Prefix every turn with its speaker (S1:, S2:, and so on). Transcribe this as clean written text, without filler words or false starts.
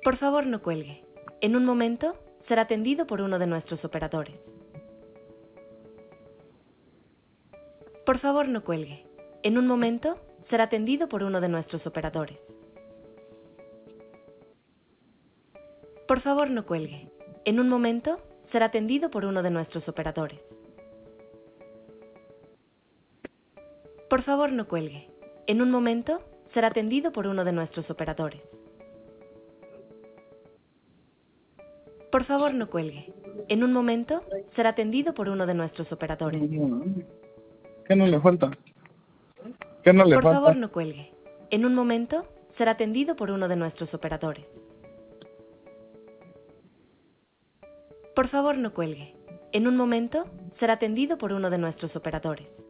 S1: Por favor, no cuelgue. En un momento, será atendido por uno de nuestros operadores. Por favor, no cuelgue. En un momento, será atendido por uno de nuestros operadores. Por favor, no cuelgue. En un momento, será atendido por uno de nuestros operadores. Por favor, no cuelgue. En un momento, será atendido por uno de nuestros operadores. Por favor, no cuelgue. En un momento, será atendido por uno de nuestros operadores.
S2: ¿Qué no le falta? ¿Qué no le
S1: Por
S2: falta?
S1: favor, no cuelgue. En un momento, será atendido por uno de nuestros operadores. Por favor, no cuelgue. En un momento, será atendido por uno de nuestros operadores.